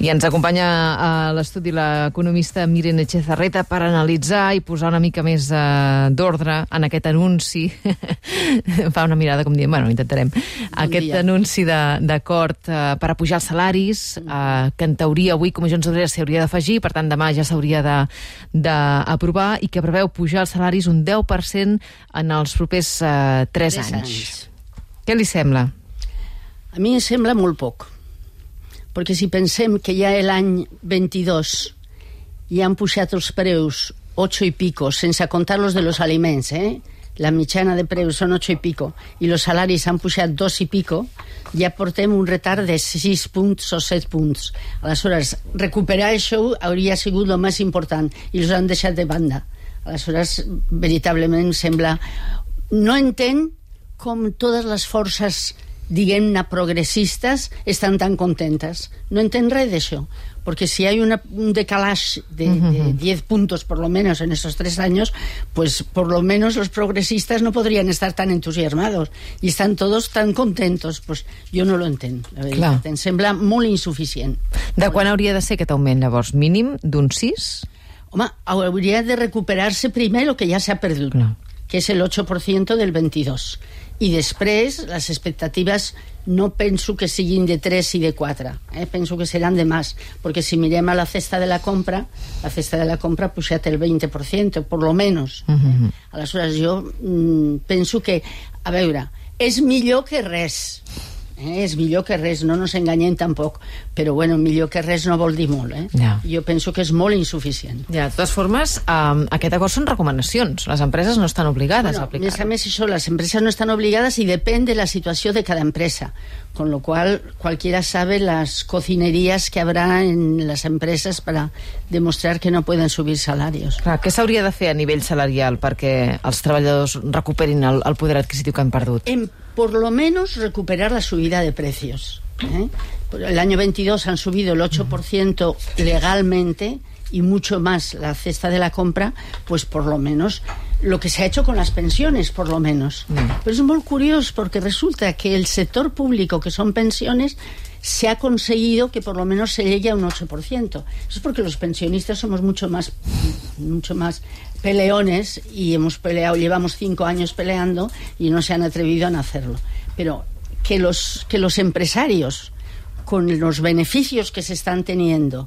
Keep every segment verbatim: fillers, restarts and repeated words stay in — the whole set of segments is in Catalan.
I ens acompanya a l'estudi l'economista Miren Etxezarreta per analitzar i posar una mica més uh, d'ordre en aquest anunci. Fa una mirada com dient, bueno, intentarem. Bon aquest dia. Anunci d'acord uh, per apujar els salaris, uh, que en teoria avui Comissions Obreres s'hauria d'afegir, per tant demà ja s'hauria d'aprovar, i que preveu pujar els salaris un deu per cent en els propers uh, tres anys. anys. Què li sembla? A mi em sembla molt poc. Perquè si pensem que ja l'any veintidós ja han pujat els preus ocho i pico, sense contar los de los aliments, eh? La mitjana de preus són ocho i pico, i els salaris han pujat dos i pico, ja portem un retard de sis punts o set punts. Aleshores, recuperar això hauria sigut el més important, i els han deixat de banda. Aleshores, veritablement sembla... No entenc com totes les forces, diguem-ne, progressistes estan tan contentes. No entenc res d'això, porque si hay una, un decalaje de, de diez puntos por lo menos en esos tres años, pues por lo menos los progresistas no podrían estar tan entusiasmados y están todos tan contentos. Pues yo no lo entiendo, la veritat. Clar. Em sembla molt insuficient. De quan hauria de ser aquest augment, llavors? Mínim d'un sis? Home, hauria de recuperar-se primer el que ja s'ha perdut, Clar. que és el ocho por ciento del veintidós. I després, les expectatives no penso que siguin de tres i de quatre, eh? Penso que seran de més, perquè si mirem a la cesta de la compra, la cesta de la compra ha pujat el veinte por ciento, por lo menos. Uh-huh. Aleshores, jo mm, penso que, a veure, és millor que res. Eh, és millor que res, no ens enganyem tampoc, però bueno, millor que res no vol dir molt, eh? Ja. Jo penso que és molt insuficient. Ja, de totes formes, um, aquest acord són recomanacions, les empreses no estan obligades bueno, a aplicar. Més a més, això, les empreses no estan obligades i depèn de la situació de cada empresa, con lo cual cualquiera sabe las cocinerías que habrá en las empresas para demostrar que no pueden subir salarios. Clar, què s'hauria de fer a nivell salarial perquè els treballadors recuperin el, el poder adquisitiu que han perdut? En por lo menos recuperar la subida de precios. ¿eh? El año veintidós han subido el ocho por ciento legalmente y mucho más la cesta de la compra, pues por lo menos lo que se ha hecho con las pensiones, por lo menos. Mm. Pero es muy curioso porque resulta que el sector público, que son pensiones, se ha conseguido que por lo menos se llegue a un ocho por ciento. Eso es porque los pensionistas somos mucho más, mucho más peleones y hemos peleado, llevamos cinco años peleando y no se han atrevido a hacerlo. Pero que los, que los empresarios, con los beneficios que se están teniendo,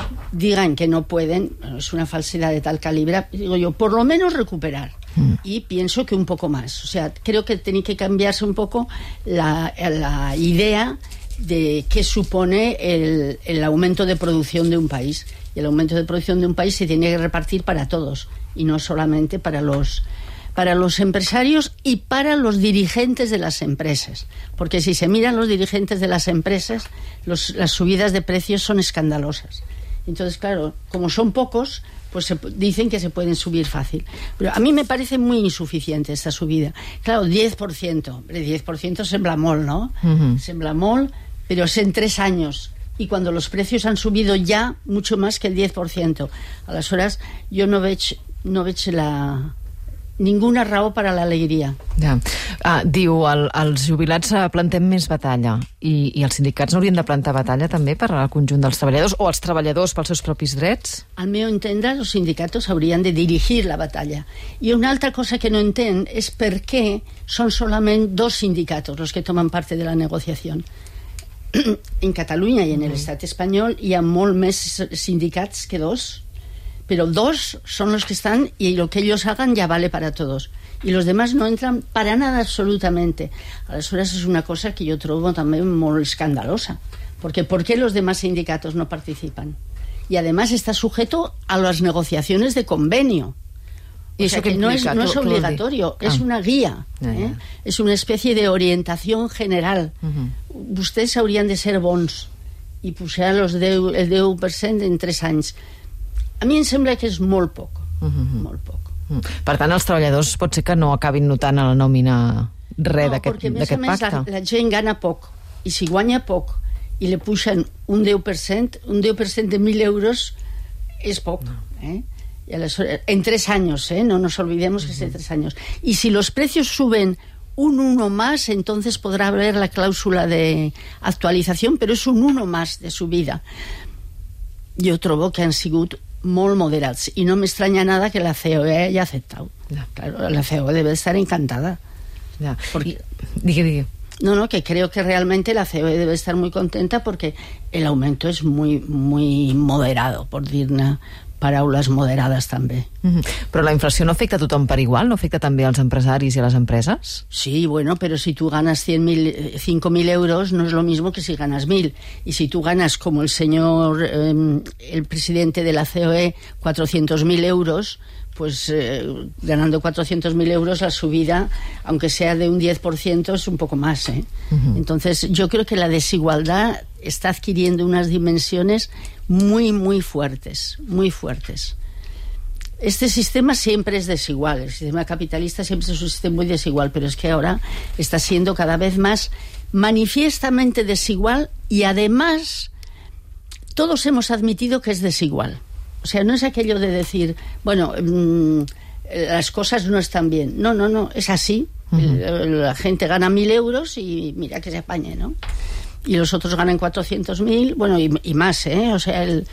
digan que no pueden, bueno, es una falsedad de tal calibre, digo yo, por lo menos recuperar. Mm. Y pienso que un poco más. O sea, creo que tiene que cambiarse un poco la, la idea de qué supone el, el aumento de producción de un país. Y el aumento de producción de un país se tiene que repartir para todos y no solamente para los, para los empresarios y para los dirigentes de las empresas. Porque si se miran los dirigentes de las empresas, los, las subidas de precios son escandalosas. Entonces, claro, como son pocos, pues se, dicen que se pueden subir fácil. Pero a mí me parece muy insuficiente esta subida. Claro, diez por ciento. Hombre, diez por ciento sembla molt, ¿no? Uh-huh. Sembla molt, pero es en tres años. Y cuando los precios han subido ya mucho más que el diez por ciento. A las horas yo no veig, no veig la... ninguna raó per a l'alegria. Ja. Ah, diu, el, els jubilats plantem més batalla i, i els sindicats no haurien de plantar batalla també per al conjunt dels treballadors o els treballadors pels seus propis drets? Al meu entendre, els sindicats haurien de dirigir la batalla. I una altra cosa que no entenc és per què són solament dos sindicatos los que toman parte de la negociación. En Catalunya i en el Estat espanyol hi ha molt més sindicats que dos, pero dos son los que están y lo que ellos hagan ya vale para todos. Y los demás no entran para nada absolutamente. A las horas es una cosa que yo trobo también muy escandalosa. Porque ¿por qué los demás sindicatos no participan? Y además está sujeto a las negociaciones de convenio. O ¿Y sea eso que que no es, no es obligatorio, ah. es una guía, ah, ¿eh? ja. Es una especie de orientación general. Uh-huh. Ustedes haurían de ser bons i pujar los deu, el deu per cent en tres anys. A mi em sembla que és molt poc, uh-huh. molt poc. Uh-huh. Per tant, els treballadors pot ser que no acabin notant a la nòmina res no, d'aquest pacte. No, perquè a més a més la, la gent gana poc, i si guanya poc i le puixen un deu per cent, un deu per cent de mil euros és poc, eh? Y aleshores, en tres años, ¿eh? No nos olvidemos que es de tres años. Y si los precios suben un uno más, entonces podrá haber la cláusula de actualización, pero es un uno más de subida. jo trobo que han sigut molt moderats i no m'estranya nada que la C O E haya aceptado. Ya. Claro, la C O E debe estar encantada. Ya. Porque... Digue, digue. No, no, que creo que realmente la C O E debe estar muy contenta porque el aumento es muy, muy moderado, por dir-ne paraules moderades també. Mm-hmm. Però la inflació no afecta a tothom per igual? No afecta també als empresaris i a les empreses? Sí, bueno, pero si tú ganas cinco mil euros no es lo mismo que si ganas mil. Y si tú ganas, como el señor, eh, el presidente de la C O E, cuatrocientos mil euros, pues eh, ganando cuatrocientos mil euros la subida, aunque sea de un diez por ciento, es un poco más, ¿eh? Uh-huh. Entonces yo creo que la desigualdad está adquiriendo unas dimensiones muy, muy fuertes, muy fuertes. Este sistema siempre es desigual, el sistema capitalista siempre es un sistema muy desigual, pero es que ahora está siendo cada vez más manifiestamente desigual y además todos hemos admitido que es desigual. O sea, no es aquello de decir, bueno, mmm, las cosas no están bien. No, no, no, es así. Uh-huh. La gente gana mil euros y mira que se apañe, ¿no? Y los otros ganan cuatrocientos mil, bueno, y, y más, ¿eh? O sea, el,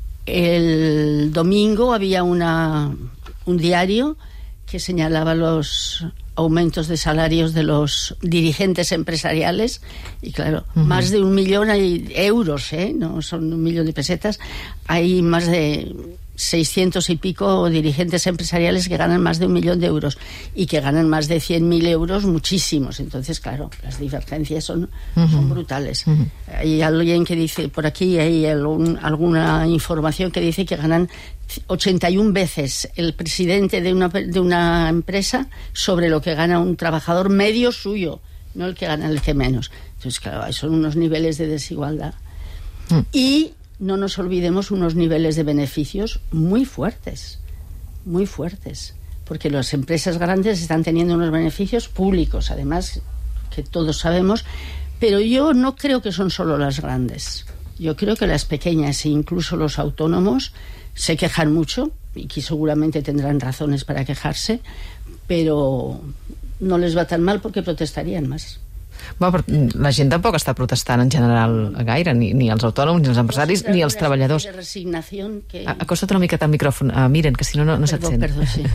el domingo había una, un diario que señalaba los aumentos de salarios de los dirigentes empresariales y claro, uh-huh. más de un millón de euros, ¿eh? No son un millón de pesetas, hay más de seiscientos y pico dirigentes empresariales que ganan más de un millón de euros y que ganan más de cien mil euros, muchísimos. Entonces, claro, las divergencias son, uh-huh. son brutales. Uh-huh. Hay alguien que dice, por aquí hay algún, alguna información que dice que ganan ochenta y una veces el presidente de una, de una empresa sobre lo que gana un trabajador medio suyo, no el que gana el que menos. Entonces, claro, son unos niveles de desigualdad. Uh-huh. Y no nos olvidemos unos niveles de beneficios muy fuertes, muy fuertes, porque las empresas grandes están teniendo unos beneficios públicos, además, que todos sabemos, pero yo no creo que son solo las grandes. Yo creo que las pequeñas e incluso los autónomos se quejan mucho y que seguramente tendrán razones para quejarse, pero no les va tan mal porque protestarían más. Bueno, però la gent tampoc està protestant en general gaire, ni, ni els autònoms, ni els empresaris, ni els treballadors. Que... Acosta't una miqueta al micròfon, uh, miren, que si no, no, no se't sent. Perdó, sí.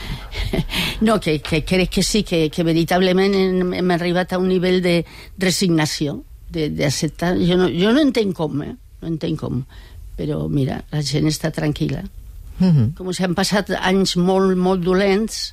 No, que, que crec que sí, que, que veritablement hem, hem arribat a un nivell de resignació, d'acceptar. Jo no, jo no entenc com, eh? No entenc com. Però, mira, la gent està tranquil·la. Mm-hmm. Com si han passat anys molt, molt dolents,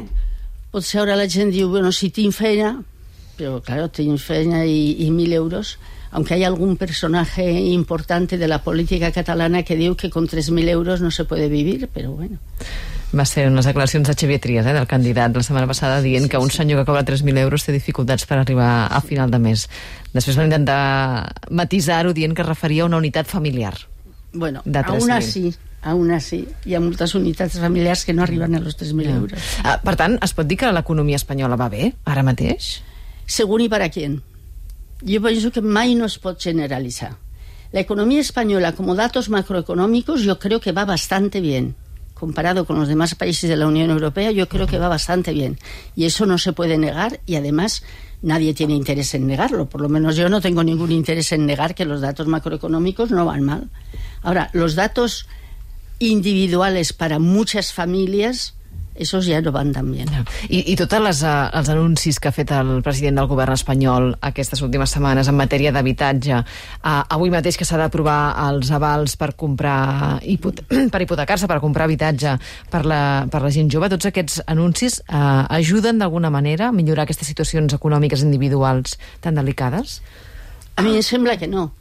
potser ara la gent diu, bueno, si tinc feina... Pero claro, tiene feina y, y mil euros, aunque hay algún personaje importante de la política catalana que diu que con tres mil euros no se puede vivir, pero bueno. Va ser unes declaracions de Xavier Trias, eh, del candidat, la setmana passada, dient sí, que un sí. senyor que cobra tres mil euros té dificultats per arribar a final de mes. Després van intentar matisar-ho dient que es referia a una unitat familiar. Bueno, aún así... Aún así, hi ha moltes unitats familiars que no arriben a los tres mil euros. Ah, per tant, es pot dir que l'economia espanyola va bé, ara mateix? Según y para quién. Yo pienso que mai no es pot generalizar. La economía española, como datos macroeconómicos, yo creo que va bastante bien. Comparado con los demás países de la Unión Europea, yo creo que va bastante bien. Y eso no se puede negar y además nadie tiene interés en negarlo. Por lo menos yo no tengo ningún interés en negar que los datos macroeconómicos no van mal. Ahora, los datos individuales para muchas familias... esos ja no van tan bé. I, i tots els, els anuncis que ha fet el president del govern espanyol aquestes últimes setmanes en matèria d'habitatge, uh, avui mateix que s'ha d'aprovar els avals per comprar hipot per hipotecar-se, per comprar habitatge per la, per la gent jove, tots aquests anuncis uh, ajuden d'alguna manera a millorar aquestes situacions econòmiques individuals tan delicades? A mi em sembla que no,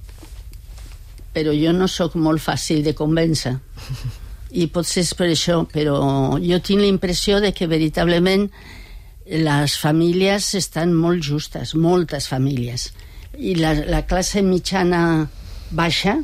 però jo no sóc molt fàcil de convèncer. I potser és per això, però jo tinc la impressió de que veritablement les famílies estan molt justes, moltes famílies. I la, la classe mitjana baixa,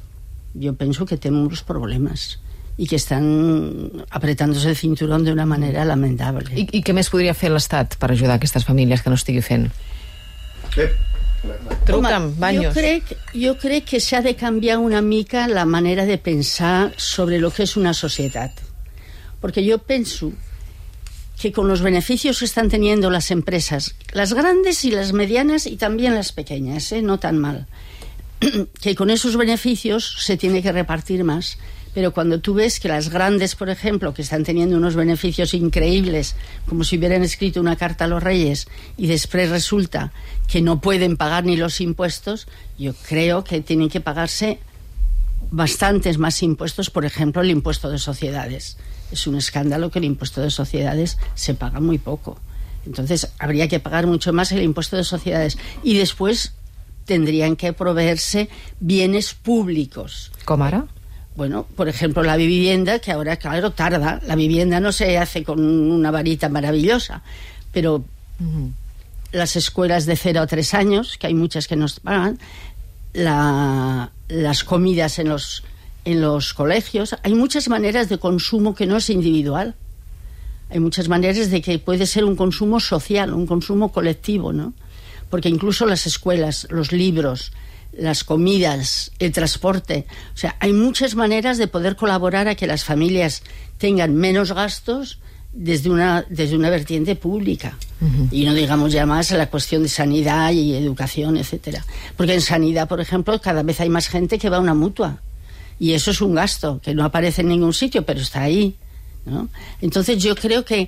jo penso que té molts problemes i que estan apretant-se el cinturón d'una manera lamentable. I, I què més podria fer l'Estat per ajudar aquestes famílies que no estigui fent? Sí. Truca'm, Baños. Jo crec, jo crec que s'ha de canviar una mica la manera de pensar sobre lo que es una societat. Porque yo pienso que con los beneficios que están teniendo las empresas, las grandes y las medianas y también las pequeñas, ¿eh? No tan mal, que con esos beneficios se tiene que repartir más. Pero cuando tú ves que las grandes, por ejemplo, que están teniendo unos beneficios increíbles, como si hubieran escrito una carta a los reyes, y después resulta que no pueden pagar ni los impuestos, yo creo que tienen que pagarse bastantes más impuestos. Por ejemplo, el impuesto de sociedades. Es un escándalo que el impuesto de sociedades se paga muy poco. Entonces, habría que pagar mucho más el impuesto de sociedades. Y después tendrían que proveerse bienes públicos. ¿Com ara? Bueno, por ejemplo, la vivienda, que ahora, claro, tarda. La vivienda no se hace con una varita maravillosa, pero uh-huh. las escuelas de cero a tres años, que hay muchas que nos pagan, la, las comidas en los, en los colegios, hay muchas maneras de consumo que no es individual. Hay muchas maneras de que puede ser un consumo social, un consumo colectivo, ¿no? Porque incluso las escuelas, los libros, las comidas, el transporte, o sea, hay muchas maneras de poder colaborar a que las familias tengan menos gastos desde una, desde una vertiente pública. Uh-huh. Y no digamos ya más la cuestión de sanidad y educación, etcétera. Porque en sanidad, por ejemplo, cada vez hay más gente que va a una mutua. Y eso es un gasto que no aparece en ningún sitio, pero está ahí, ¿no? Entonces yo creo que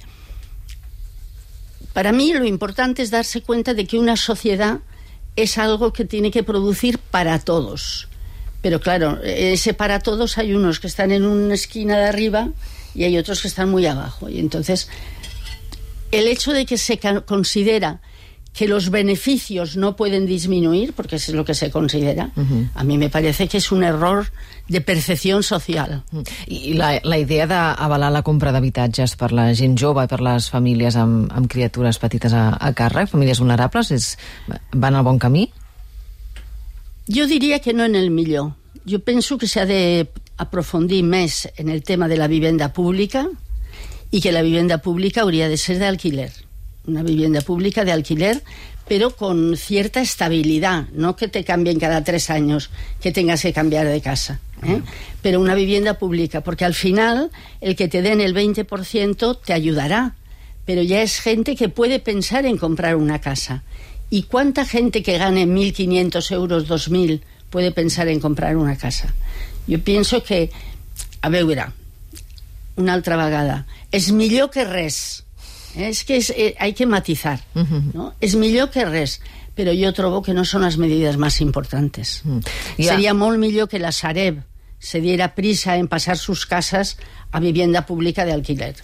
para mí lo importante es darse cuenta de que una sociedad es algo que tiene que producir para todos. Pero claro, ese para todos hay unos que están en una esquina de arriba y hay otros que están muy abajo. Y entonces, el hecho de que se considera que los beneficios no pueden disminuir, porque eso es lo que se considera, uh-huh. a mí me parece que és un error de percepció social. I la, la idea d'avalar la compra d'habitatges per la gent jove i per les famílies amb, amb criatures petites a, a càrrec, famílies vulnerables, és, van al bon camí? Jo diria que no en el millor. Jo penso que s'ha d'aprofundir més en el tema de la vivenda pública i que la vivenda pública hauria de ser d'alquiler. Una vivienda pública de alquiler, pero con cierta estabilidad, no que te cambien cada tres años, que tengas que cambiar de casa, ¿eh? Pero una vivienda pública, porque al final el que te den el veinte por ciento te ayudará, pero ya es gente que puede pensar en comprar una casa. ¿Y cuánta gente que gane mil quinientos euros, dos mil, puede pensar en comprar una casa? Jo penso que, a veure, una altra vegada, és millor que res. Es que es, eh, hay que matizar, ¿no? Es millor que res, pero yo trobo que no son las medidas más importantes. Mm. Yeah. Sería molt millor que la Sareb se diera prisa en pasar sus casas a vivienda pública de alquiler.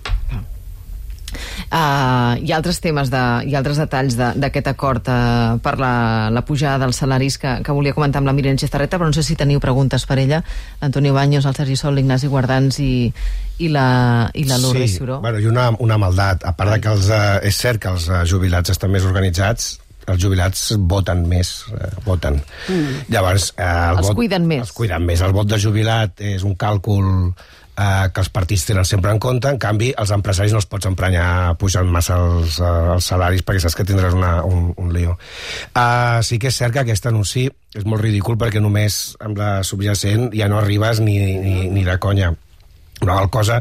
Uh, hi ha altres temes, de, hi ha altres detalls d'aquest acord uh, per la, la pujada dels salaris que, que volia comentar amb la Míriam Etxezarreta, però no sé si teniu preguntes per ella. L'Antonio Baños, el Sergi Sol, l'Ignasi Guardans i, i la, i la Lourdes Ciuró. Sí, bueno, i una, una maldat, a part de que els, uh, és cert que els uh, jubilats estan més organitzats, els jubilats voten més, eh, voten. Mm. Llavors, eh, el els vot, cuiden més. Els cuiden més. El vot de jubilat és un càlcul eh, que els partits tenen sempre en compte. En canvi, els empresaris no els pots emprenyar pujant massa els, uh, els salaris perquè saps que tindràs una, un, un lío. Uh, sí que és cert que aquest anunci és molt ridícul perquè només amb la subjacent ja no arribes ni, ni, ni de conya. Una altra cosa,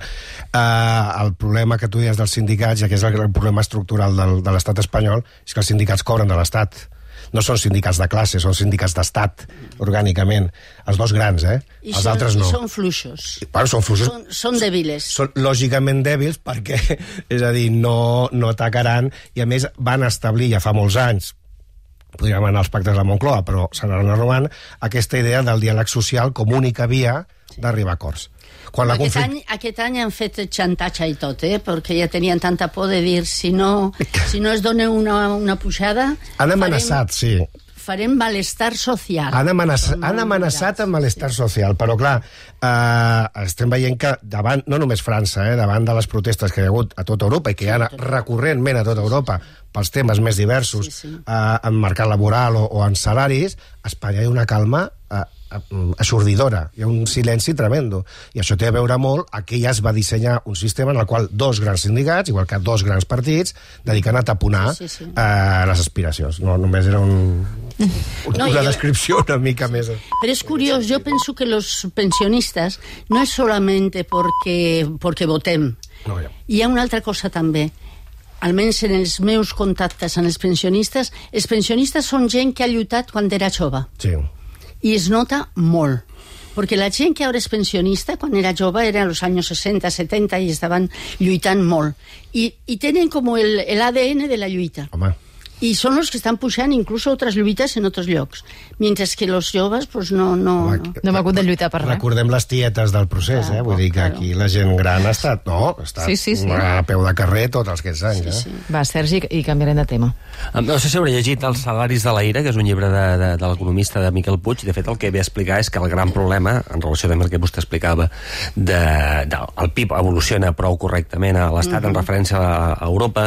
eh, el problema que tu deies dels sindicats, ja que és el, el problema estructural del, de l'estat espanyol, és que els sindicats cobren de l'estat. No són sindicats de classe, són sindicats d'estat, orgànicament. Els dos grans, eh? I els són, altres no. I són fluixos. I, bueno, són fluixos. Són, són dèbiles. Són lògicament dèbils perquè, és a dir, no, no atacaran, i a més van establir ja fa molts anys, podríem anar als pactes de la Moncloa, però s'anaran renovant, aquesta idea del diàleg social com única via d'arribar a acords. Quan la aquest, conflict... any, aquest any han fet xantatge i tot, eh? Perquè ja tenien tanta por de dir si no, si no es dona una, una pujada... Han amenaçat, farem, sí. Farem malestar social. Han, amenaç, han amenaçat amb malestar sí. social, però clar, eh, estem veient que davant, no només França, eh, davant de les protestes que hi ha hagut a tota Europa i que hi ha recurrentment a tota Europa pels temes més diversos, sí, sí. Eh, en mercat laboral o, o en salaris, a Espanya hi ha una calma eh, aixordidora, hi ha un silenci tremendo, i això té a veure molt a que ja es va dissenyar un sistema en el qual dos grans sindicats, igual que dos grans partits, dediquen a taponar sí, sí, sí. Eh, les aspiracions. No, només era un, un, no, una jo... descripció una mica sí. més. Pero es curioso, yo pienso que los pensionistas no es solamente porque, porque votem, no, ja. Hi ha una altra cosa també. Almenys en els meus contactes amb els pensionistes, els pensionistes són gent que ha lluitat quan era jove. Sí. i es nota molt. Perquè la gent que ara és pensionista, quan era jove, era als anys seixanta, setanta, i estaven lluitant molt. I, i tenen com el, el A D N de la lluita. Home. Y son los que están pushando incluso otras lluites en otros llocs. Mientras que los joves, pues no... No, Home, no. no m'ha hagut de lluitar per res. Recordem les tietes del procés, Claro, eh? Vull dir que claro. aquí la gent gran ha estat, no, ha estat Sí, sí, sí. a peu de carrer tots els aquests anys, Sí, sí. eh? Va, Sergi, i canviarem de tema. No sé si hauré llegit Els salaris de la ira, que és un llibre de, de, de l'economista de Miquel Puig, i de fet el que ve a explicar és que el gran problema, en relació amb el que vostè explicava, de, de, el P I B evoluciona prou correctament a l'Estat, mm-hmm. en referència a, a Europa,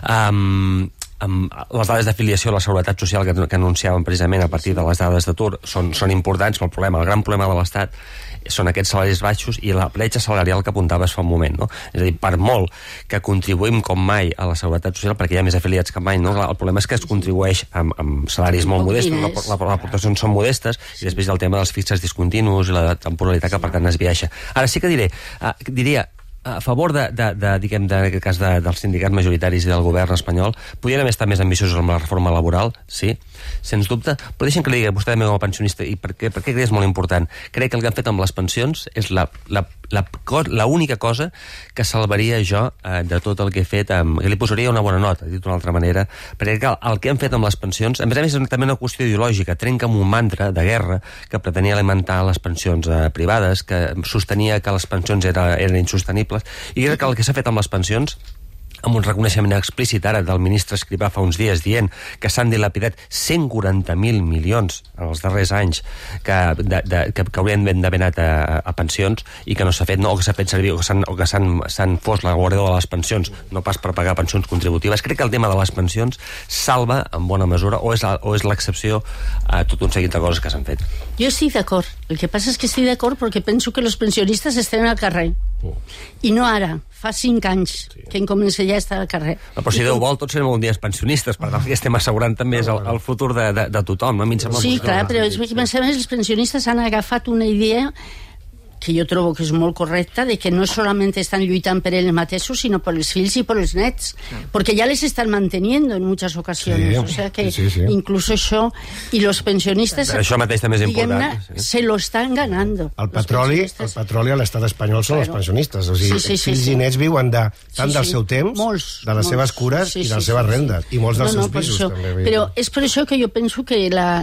um, amb les dades d'afiliació a la Seguretat Social que, que anunciàvem precisament a partir de les dades d'atur són, són importants, però el problema, el gran problema de l'Estat són aquests salaris baixos i la bretxa salarial que apuntaves fa un moment, no? És a dir, per molt que contribuïm com mai a la Seguretat Social, perquè hi ha més afiliats que mai, no? El problema és que es contribueix amb, amb salaris molt modestos, les aportacions són modestes, i després hi ha el tema dels fixes discontinus i la temporalitat que per tant es viaixa. Ara sí que diré, uh, diria a favor de, de, de diguem, de, en aquest cas de, dels sindicats majoritaris i del govern espanyol, podrien haver estat més ambiciosos amb la reforma laboral, sí, sens dubte, però deixem que li digui vostè també com a pensionista, i per què, per què és molt important. Crec que el que han fet amb les pensions és la, la, la, la única cosa que salvaria jo eh, de tot el que he fet, amb, que li posaria una bona nota, dit d'una altra manera, perquè el, el que han fet amb les pensions, a més a més és també una qüestió ideològica, trenca amb un mantra de guerra que pretenia alimentar les pensions eh, privades, que sostenia que les pensions era, eren insostenibles, i crec que el que s'ha fet amb les pensions, amb un reconeixement explícit ara del ministre Escrivà fa uns dies dient que s'han dilapidat cent quaranta mil milions en els darrers anys que, de, de, que, que haurien d'haver anat a, a pensions i que no s'ha fet, no, o que s'ha fet servir o que s'han fos la guardador de les pensions, no pas per pagar pensions contributives. Crec que el tema de les pensions salva en bona mesura o és, o és l'excepció a tot un seguit de coses que s'han fet. Jo estic d'acord. El que passa és que estic d'acord perquè penso que els pensionistes estan al carrer. Oh. I no ara, fa cinc anys sí. que en comença ja a estar al carrer. No, però si Déu vol, tots serem un dia pensionistes, per tant, que estem assegurant també és el, el futur de, de, de tothom. No? A mi em sembla sí, clar, però és, a més, els pensionistes han agafat una idea que jo trobo que és molt correcta, de que no solament estan lluitant per ells mateixos, sinó per els fills i per els nets, perquè ja les estan mantenint en moltes ocasions. Sí, o sea que sí, sí. Incluso això, i los pensionistes, però això mateix també és important. Sí. Se lo estan ganando. El petroli, el petroli a l'estat espanyol són claro. Els pensionistes. O sigui, sí, sí, els fills sí, sí. i nets viuen de, tant sí, del seu temps, molts, de les molts. seves cures sí, sí, i de les seves sí, rendes, sí. i molts dels no, no, seus pisos. Això. També. Però és per això que jo penso que la,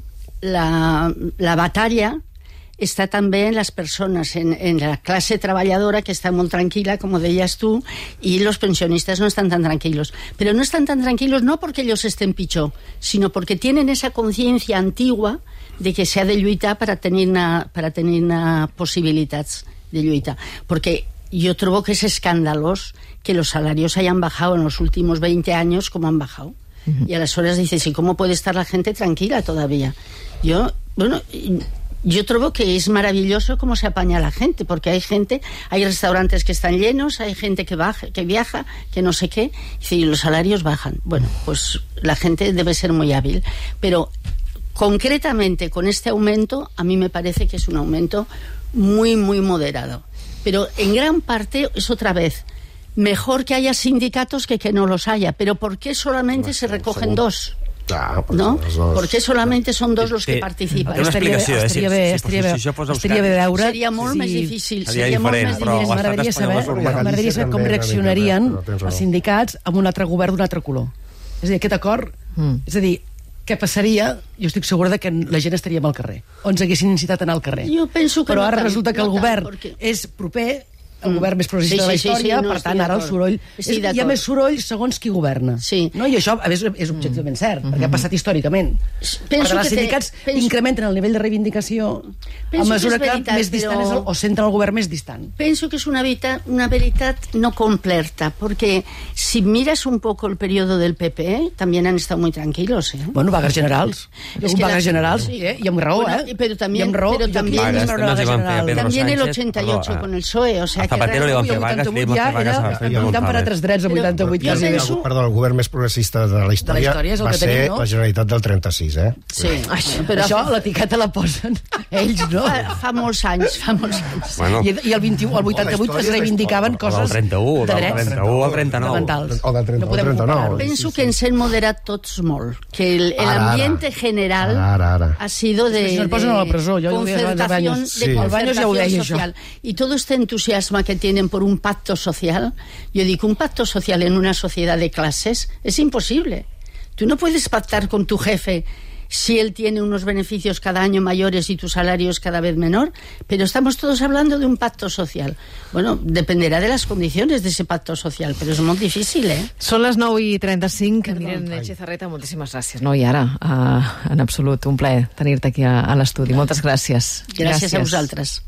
la, la batalla està també en les persones, en, en la classe treballadora que està molt tranquil·la, com deies tu, i els pensionistes no estan tan tranquilos. Però no estan tan tranquilos no perquè ells estén pitjor, sinó perquè tenen esa conciencia antigua de que s'ha de lluitar per a tenir, una, per a tenir una possibilitats de lluita. Porque yo trobo que es escandaloso que los salarios hayan bajado en los últimos veinte años como han bajado. Uh-huh. Y a las horas dices, ¿y cómo puede estar la gente tranquila todavía? Yo, bueno... Yo creo que es maravilloso cómo se apaña la gente, porque hay gente, hay restaurantes que están llenos, hay gente que, baja, que viaja, que no sé qué, y los salarios bajan. Bueno, pues la gente debe ser muy hábil. Pero concretamente con este aumento, a mí me parece que es un aumento muy, muy moderado. Pero en gran parte es otra vez, mejor que haya sindicatos que que no los haya. Pero ¿por qué solamente no, se recogen dos? Claro, ¿no? ¿Por qué solamente son dos los que participan? Estaria bé, estaria bé, estaria bé, estaria bé veure... Seria molt més difícil. Seria molt més difícil. M'agradaria saber, m'agradaria saber com reaccionarien els sindicats amb un altre govern d'un altre color. És a dir, aquest acord... Mm. És a dir, què passaria? Jo estic segura de que la gent estaríem al carrer. O ens haguessin incitat a anar al carrer. Jo penso que Però ara no resulta que no el govern perquè... és proper... el govern més progressista sí, sí, de la història, sí, sí, no, per tant, ara el soroll... És, hi ha més soroll segons qui governa. Sí. No? I això, a més, és objectivament cert, mm. perquè ha passat històricament. Penso per els sindicats te... penso... incrementen el nivell de reivindicació penso a mesura que, veritat, que més distant però... és el, o centren el govern més distant. Penso que és una veritat, una veritat no completa, perquè si miras un poco el periodo del P P, també han estat molt tranquilos. Eh? Bueno, vagues generals. Hi ha hagut vagues generals, sí, eh? I amb raó, bueno, eh? Però també, I amb raó, però també, també en el ochenta y ocho con el P S O E, o sea, A Zapatero li van fer I el vagues, li vuitanta-vuit van ja fer vagues a era Felipe lluitant per González. altres drets, el Però- vuitanta-vuit. jo quasi. penso- Perdó, el govern més progressista de la història, història és el va que ser tenim, no? la Generalitat del trenta-sis, eh? Sí, Però això, l'etiqueta la posen ells, no? fa, fa molts anys, fa molts anys. Bueno, I, i el vint-i-u, el vuitanta-vuit La es història és la reivindicaven història. coses O del trenta-u, de del drets trenta-u al trenta-nou. fonamentals. O del trenta, No podem o trenta-nou. comparar-ho. Penso que ens hem moderat tots molt, que el, el Ara, ambiente ara. general Ara, ara. ha sido de, Si no et posen a la presó, jo ho deia abans de concertación, Baños. de Sí. Al Baños ja ho deia, concertación social. Y todo este entusiasmo que tienen por un pacto social, yo digo, un pacto social en una sociedad de clases es imposible. Tú no puedes pactar con tu jefe si él tiene unos beneficios cada año mayores y tu salario es cada vez menor, pero estamos todos hablando de un pacto social. Bueno, dependerá de las condiciones de ese pacto social, pero es muy difícil, ¿eh? Són les nou i trenta-cinc. Miren Echezarreta, moltíssimes gràcies. No, i ara, uh, en absolut, un plaer tenir-te aquí a, a l'estudi. Moltes gràcies. Gràcies a vosaltres.